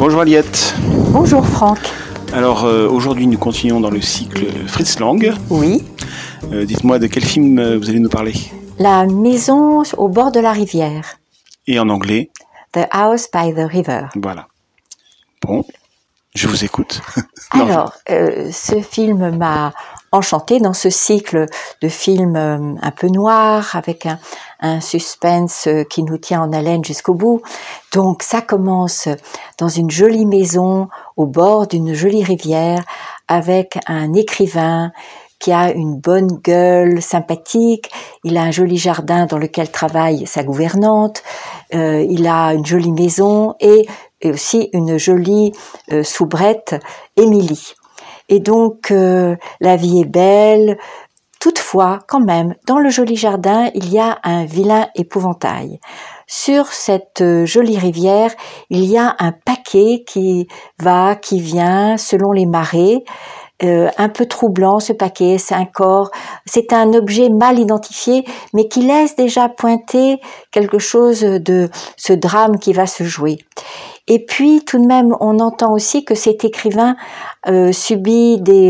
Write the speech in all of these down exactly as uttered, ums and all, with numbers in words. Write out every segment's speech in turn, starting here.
Bonjour Aliette. Bonjour Franck. Alors euh, aujourd'hui nous continuons dans le cycle Fritz Lang. Oui. Euh, dites-moi de quel film euh, vous allez nous parler. La maison au bord de la rivière. Et en anglais. The House by the River. Voilà. Bon, je vous écoute. Alors, euh, ce film m'a enchantée dans ce cycle de films euh, un peu noirs, avec un, un suspense euh, qui nous tient en haleine jusqu'au bout. Donc ça commence dans une jolie maison au bord d'une jolie rivière avec un écrivain qui a une bonne gueule sympathique, il a un joli jardin dans lequel travaille sa gouvernante, euh, il a une jolie maison et, et aussi une jolie euh, soubrette, Émilie. Et donc, euh, la vie est belle. Toutefois, quand même, dans le joli jardin, il y a un vilain épouvantail. Sur cette euh, jolie rivière, il y a un paquet qui va, qui vient, selon les marées. Euh, un peu troublant ce paquet, c'est un corps, c'est un objet mal identifié, mais qui laisse déjà pointer quelque chose de ce drame qui va se jouer. Et puis tout de même, on entend aussi que cet écrivain euh, subit des,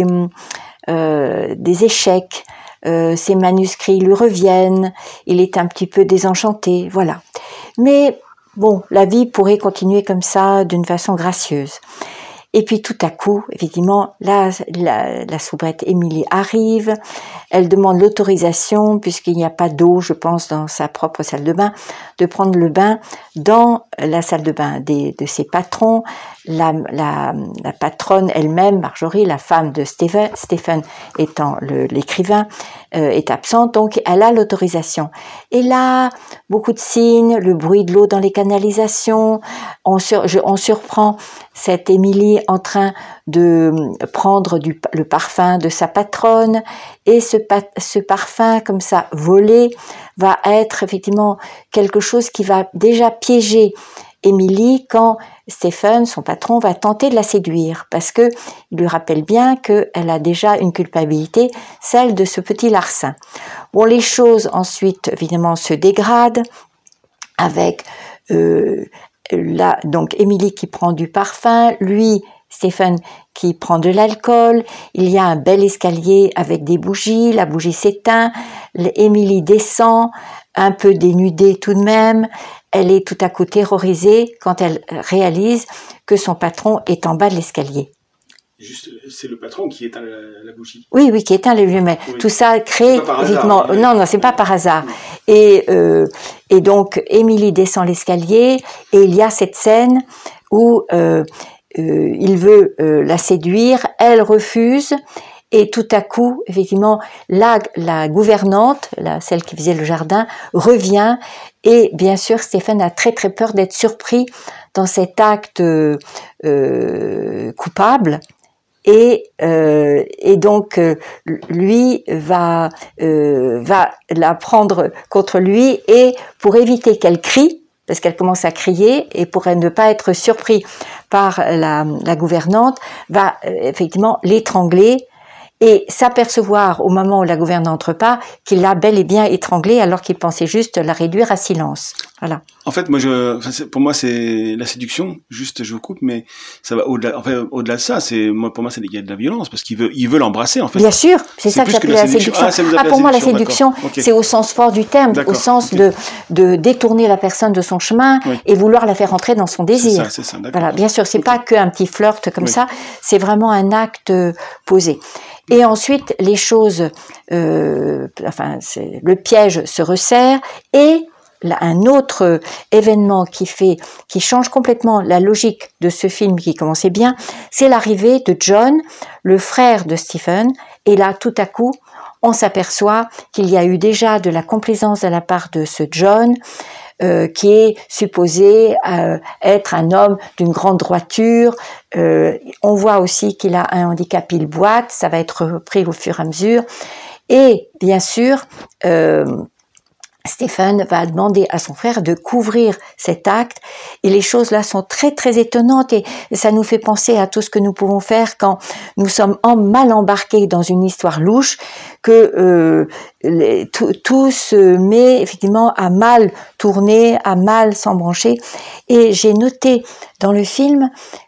euh, des échecs, euh, ses manuscrits lui reviennent, il est un petit peu désenchanté, voilà. Mais bon, la vie pourrait continuer comme ça d'une façon gracieuse. Et puis tout à coup, effectivement, la, la, la soubrette Émilie arrive, elle demande l'autorisation, puisqu'il n'y a pas d'eau, je pense, dans sa propre salle de bain, de prendre le bain dans la salle de bain des, de ses patrons. La, la, la patronne elle-même, Marjorie, la femme de Stephen, Stephen étant le, l'écrivain, euh, est absente, donc elle a l'autorisation. Et là, beaucoup de signes, le bruit de l'eau dans les canalisations, on, sur, je, on surprend cette Émilie en train de prendre du, le parfum de sa patronne, et ce, ce parfum comme ça volé va être effectivement quelque chose qui va déjà piéger Émilie quand Stephen, son patron, va tenter de la séduire, parce que il lui rappelle bien qu'elle a déjà une culpabilité, celle de ce petit larcin. Bon, les choses ensuite évidemment se dégradent avec euh, là, donc Émilie qui prend du parfum, lui, Stephen qui prend de l'alcool, il y a un bel escalier avec des bougies, la bougie s'éteint, Émilie descend, un peu dénudée tout de même, elle est tout à coup terrorisée quand elle réalise que son patron est en bas de l'escalier. Juste, c'est le patron qui éteint la, la bougie. Oui, oui, qui éteint les lumières. Oui. Tout ça crée évidemment. Hasard, non, non, c'est pas par hasard. Oui. Et euh, et donc Émilie descend l'escalier et il y a cette scène où euh, euh, il veut euh, la séduire, elle refuse. Et tout à coup, effectivement, la, la gouvernante, la, celle qui faisait le jardin, revient. Et bien sûr, Stephen a très très peur d'être surpris dans cet acte euh, coupable. Et, euh, et donc, euh, lui va, euh, va la prendre contre lui, et pour éviter qu'elle crie, parce qu'elle commence à crier, et pour ne pas être surpris par la, la gouvernante, va euh, effectivement l'étrangler, et s'apercevoir au moment où la gouvernante repart qu'il l'a bel et bien étranglée alors qu'il pensait juste la réduire à silence. Voilà. En fait, moi, je, enfin, pour moi, c'est la séduction. Juste, je vous coupe, mais ça va au-delà. En fait, au-delà de ça, c'est moi, pour moi, c'est il y a de la violence parce qu'il veut, il veut l'embrasser, en fait. Bien sûr, c'est, c'est ça que j'appelle la séduction. Ah, ça ah, pour moi, la séduction, okay. C'est au sens fort du terme, d'accord. Au sens okay. de de détourner la personne de son chemin, oui. Et vouloir la faire entrer dans son désir. C'est ça, c'est ça. D'accord. Voilà, bien sûr, c'est okay. pas qu'un petit flirt comme oui. ça, c'est vraiment un acte posé. Mm. Et ensuite, les choses, euh, enfin, c'est, le piège se resserre, et là, un autre événement qui fait, qui change complètement la logique de ce film qui commençait bien, c'est l'arrivée de John, le frère de Stephen, et là, tout à coup, on s'aperçoit qu'il y a eu déjà de la complaisance de la part de ce John, Euh, qui est supposé euh, être un homme d'une grande droiture. Euh, on voit aussi qu'il a un handicap, il boite, ça va être repris au fur et à mesure. Et bien sûr, euh, Stephen va demander à son frère de couvrir cet acte, et les choses là sont très très étonnantes, et ça nous fait penser à tout ce que nous pouvons faire quand nous sommes en mal embarqués dans une histoire louche, que euh, les, tout, tout se met effectivement à mal tourner, à mal s'embrancher. Et j'ai noté dans le film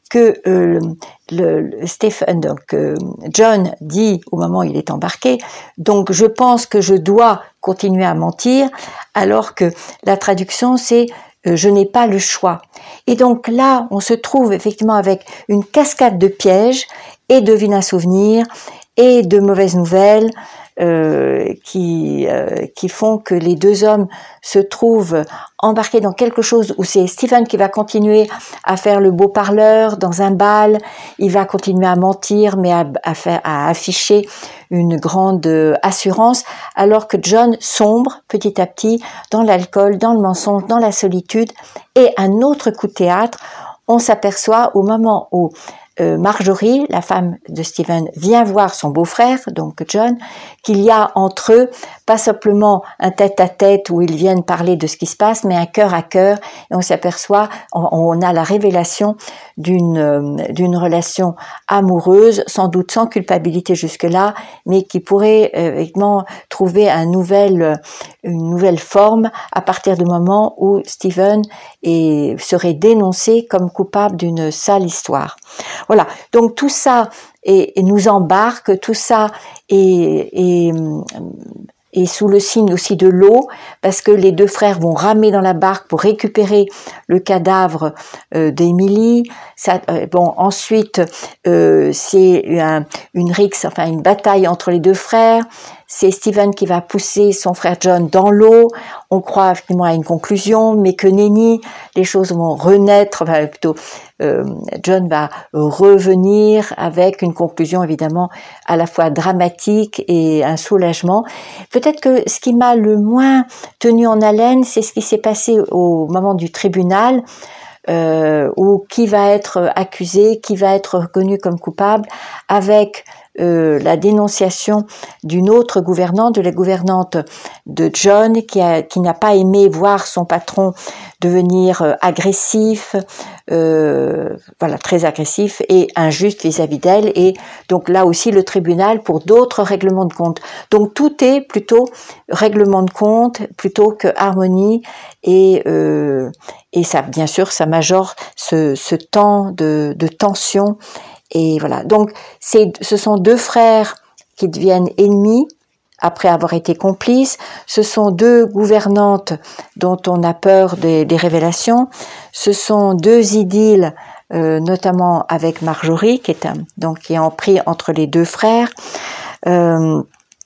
que euh, le, le Stephen, donc euh, John dit au moment où il est embarqué, donc je pense que je dois continuer à mentir, alors que la traduction c'est euh, je n'ai pas le choix. Et donc là, on se trouve effectivement avec une cascade de pièges et de vilains souvenirs et de mauvaises nouvelles. Euh, qui euh, qui font que les deux hommes se trouvent embarqués dans quelque chose où c'est Stephen qui va continuer à faire le beau parleur dans un bal, il va continuer à mentir mais à, à faire à afficher une grande assurance, alors que John sombre petit à petit dans l'alcool, dans le mensonge, dans la solitude. Et un autre coup de théâtre, on s'aperçoit au moment où Euh, Marjorie, la femme de Stephen, vient voir son beau-frère, donc John, qu'il y a entre eux pas simplement un tête-à-tête où ils viennent parler de ce qui se passe, mais un cœur à cœur, et on s'aperçoit, on, on a la révélation d'une euh, d'une relation amoureuse, sans doute sans culpabilité jusque-là, mais qui pourrait euh, évidemment trouver un nouvel, une nouvelle forme à partir du moment où Stephen est, serait dénoncé comme coupable d'une sale histoire. Voilà, donc tout ça et, et nous embarque, tout ça est, est, est sous le signe aussi de l'eau, parce que les deux frères vont ramer dans la barque pour récupérer le cadavre euh, d'Emily. Ça, euh, bon, ensuite, euh, c'est un, une rixe, enfin une bataille entre les deux frères. C'est Stephen qui va pousser son frère John dans l'eau. On croit effectivement à une conclusion, mais que nenni, les choses vont renaître, enfin plutôt euh, John va revenir avec une conclusion évidemment à la fois dramatique et un soulagement. Peut-être que ce qui m'a le moins tenu en haleine, c'est ce qui s'est passé au moment du tribunal, euh, où qui va être accusé, qui va être reconnu comme coupable, avec Euh, la dénonciation d'une autre gouvernante, de la gouvernante de John, qui, a, qui n'a pas aimé voir son patron devenir euh, agressif, euh, voilà, très agressif et injuste vis-à-vis d'elle. Et donc là aussi le tribunal pour d'autres règlements de compte. Donc tout est plutôt règlement de compte plutôt que harmonie, et euh, et ça, bien sûr, ça majore ce, ce temps de, de tension. Et voilà, donc c'est, ce sont deux frères qui deviennent ennemis après avoir été complices. Ce sont deux gouvernantes dont on a peur des, des révélations. Ce sont deux idylles, euh, notamment avec Marjorie, qui est un, donc qui est en pris entre les deux frères. Euh,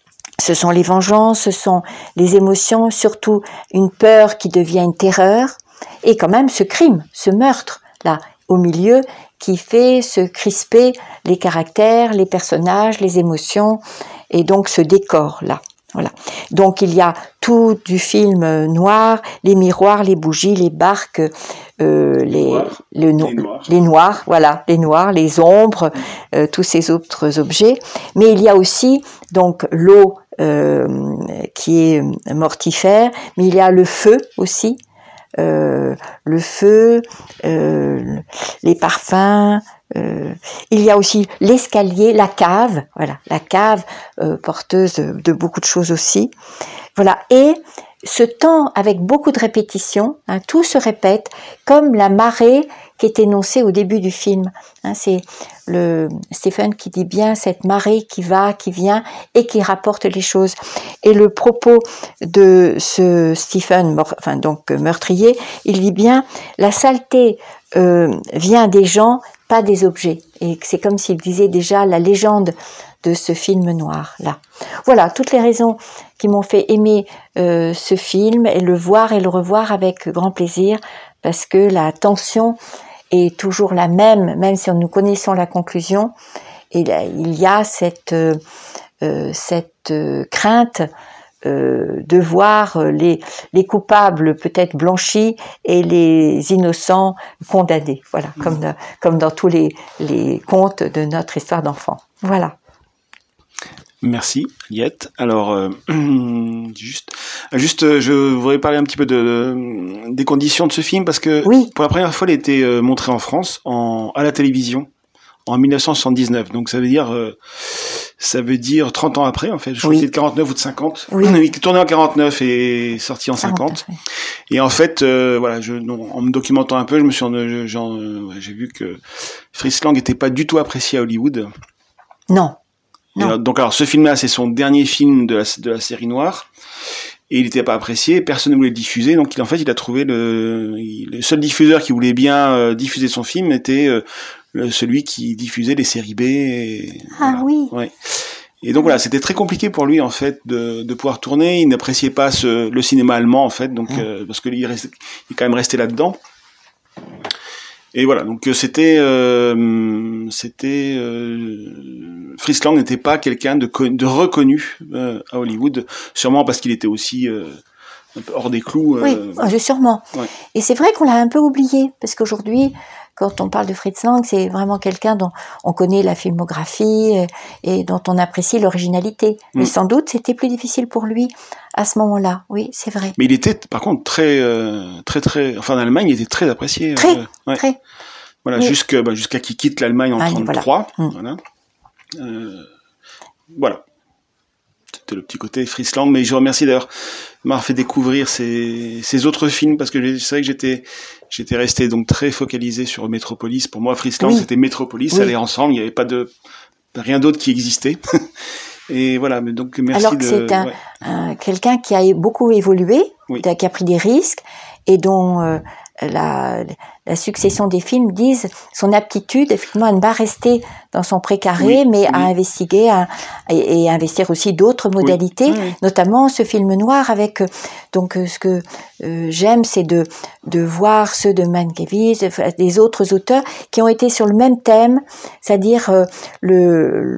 ce sont les vengeances, ce sont les émotions, surtout une peur qui devient une terreur, et quand même ce crime, ce meurtre là au milieu, qui fait se crisper les caractères, les personnages, les émotions, et donc ce décor-là. Voilà. Donc il y a tout du film noir, les miroirs, les bougies, les barques, euh, les, Noir, le no- les noirs. les noirs, voilà, les noirs, les ombres, euh, tous ces autres objets. Mais il y a aussi donc l'eau euh, qui est mortifère, mais il y a le feu aussi. Euh, le feu, euh, les parfums, euh, il y a aussi l'escalier, la cave, voilà, la cave euh, porteuse de, de beaucoup de choses aussi. Voilà, et ce temps avec beaucoup de répétitions, hein, tout se répète, comme la marée qui est énoncée au début du film. Hein, c'est le Stephen qui dit bien cette marée qui va, qui vient et qui rapporte les choses. Et le propos de ce Stephen, enfin donc meurtrier, il dit bien la saleté euh, vient des gens, pas des objets. Et c'est comme s'il disait déjà la légende de ce film noir là. Voilà toutes les raisons qui m'ont fait aimer euh, ce film et le voir et le revoir avec grand plaisir, parce que la tension est toujours la même, même si nous connaissons la conclusion. Et là, il y a cette euh, cette euh, crainte euh, de voir les les coupables peut-être blanchis et les innocents condamnés. Voilà, mmh. comme dans, comme dans tous les les contes de notre histoire d'enfant. Voilà. Merci, Aliette. Alors, euh, juste, juste, je voudrais parler un petit peu de, de des conditions de ce film, parce que oui. pour la première fois, il a été euh, montré en France, en, à la télévision, en mille neuf cent soixante-dix-neuf. Donc, ça veut dire, euh, Ça veut dire trente ans après, en fait. Je crois Oui. qu'il est de quarante-neuf ou de cinquante. Oui. Il est tourné en quarante-neuf et sorti en cinquante. Oui. Et en fait, euh, voilà, je, non, en me documentant un peu, je me suis, en- j'en- euh, j'ai vu que Fritz Lang n'était pas du tout apprécié à Hollywood. Non. Et, Non. euh, donc, alors, ce film-là, c'est son dernier film de la, de la série noire. Et il n'était pas apprécié, personne ne voulait le diffuser. Donc, il, en fait, il a trouvé le, il, le seul diffuseur qui voulait bien euh, diffuser son film était euh, le, celui qui diffusait les séries B. Et, Ah voilà. oui. Ouais. Et donc voilà, c'était très compliqué pour lui en fait de, de pouvoir tourner. Il n'appréciait pas ce, le cinéma allemand en fait, donc Mmh. euh, parce que lui, il, reste, il est quand même resté là-dedans. Et voilà, donc c'était, euh, c'était, euh, Fritz Lang n'était pas quelqu'un de, de reconnu euh, à Hollywood, sûrement parce qu'il était aussi euh, un peu hors des clous. Euh, Oui, euh, sûrement. Ouais. Et c'est vrai qu'on l'a un peu oublié, parce qu'aujourd'hui, quand on parle de Fritz Lang, c'est vraiment quelqu'un dont on connaît la filmographie et, et dont on apprécie l'originalité. Mm. Mais sans doute, c'était plus difficile pour lui à ce moment-là. Oui, c'est vrai. Mais il était, par contre, très, euh, très, très, enfin, en Allemagne, il était très apprécié. Très, euh, ouais. très. Voilà, oui. jusqu'à, bah, jusqu'à qu'il quitte l'Allemagne en ah, trente-trois. Voilà. Mm. Voilà. Euh, voilà. C'était le petit côté Fritz Lang, mais je remercie d'ailleurs de m'avoir fait découvrir ces, ces autres films, parce que c'est vrai que j'étais, j'étais resté donc très focalisé sur Metropolis. Pour moi, Fritz Lang, oui. c'était Metropolis, oui. ça allait ensemble, il n'y avait pas de, rien d'autre qui existait. Et voilà, mais donc merci. Alors que de, c'est un, ouais. un, quelqu'un qui a beaucoup évolué, oui. qui a pris des risques, et dont euh, la, la succession des films disent son aptitude effectivement à ne pas rester dans son précaré, oui, mais oui. à investiguer à, et, et investir aussi d'autres modalités, oui. Oui. notamment ce film noir avec donc ce que euh, j'aime, c'est de de voir ceux de Mankiewicz, des autres auteurs qui ont été sur le même thème, c'est-à-dire euh, le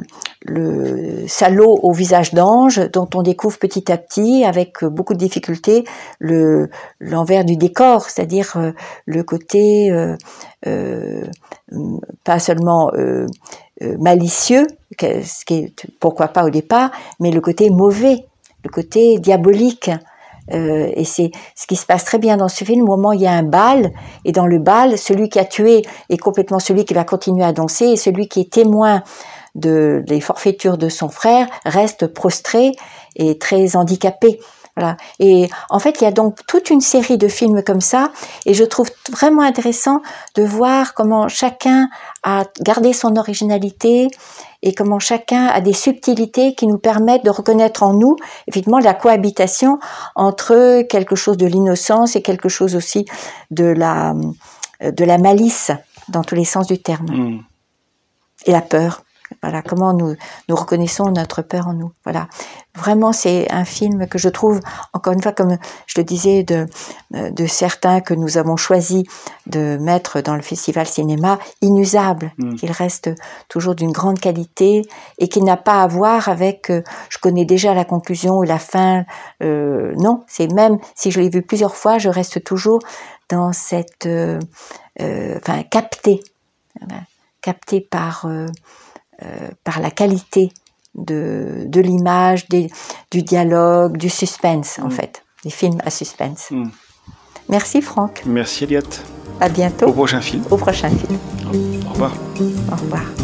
le salaud au visage d'ange, dont on découvre petit à petit, avec beaucoup de difficultés, le l'envers du décor, c'est-à-dire euh, le côté euh, euh, pas seulement euh, euh, malicieux, ce qui est pourquoi pas au départ, mais le côté mauvais, le côté diabolique. Euh, et c'est ce qui se passe très bien dans ce film. Au moment où il y a un bal, et dans le bal, celui qui a tué est complètement celui qui va continuer à danser, et celui qui est témoin de des forfaitures de son frère reste prostré et très handicapé. Voilà. Et en fait, il y a donc toute une série de films comme ça, et je trouve vraiment intéressant de voir comment chacun a gardé son originalité et comment chacun a des subtilités qui nous permettent de reconnaître en nous, effectivement, la cohabitation entre quelque chose de l'innocence et quelque chose aussi de la, de la malice, dans tous les sens du terme. Mmh. Et la peur. Voilà, comment nous, nous reconnaissons notre peur en nous. Voilà. Vraiment, c'est un film que je trouve, encore une fois, comme je le disais, de, de certains que nous avons choisi de mettre dans le festival cinéma, inusable, mmh. qu'il reste toujours d'une grande qualité et qui n'a pas à voir avec, euh, je connais déjà la conclusion ou la fin. Euh, non, c'est même, si je l'ai vu plusieurs fois, je reste toujours dans cette, euh, euh, enfin, capté, capté par... Euh, Euh, par la qualité de, de l'image, des, du dialogue, du suspense, en mmh. fait. Des films à suspense. Mmh. Merci, Franck. Merci, Eliott. À bientôt. Au prochain film. Au prochain film. Au revoir. Au revoir.